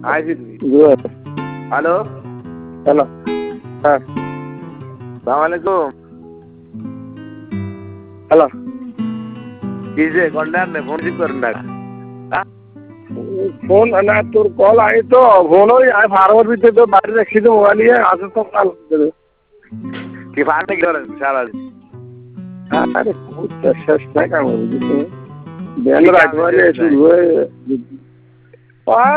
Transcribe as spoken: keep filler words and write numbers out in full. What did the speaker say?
আইছি good hello hello হ্যাঁ সালাম আলাইকুম হ্যালো কি যে কন্ডার নে ফোন রিসিভ করেন না ফোন না তোর কল আই তো ফোন ওই ফার্মার ভিতরে তো বাইরে রাখছি তো মোবাইল নিয়ে আসে তো কাল কি ফার্মে কি করেন সারা আরে খুব শেষ নাই কাম বুঝিস বেলা রাত বাজে শুরু হয়ে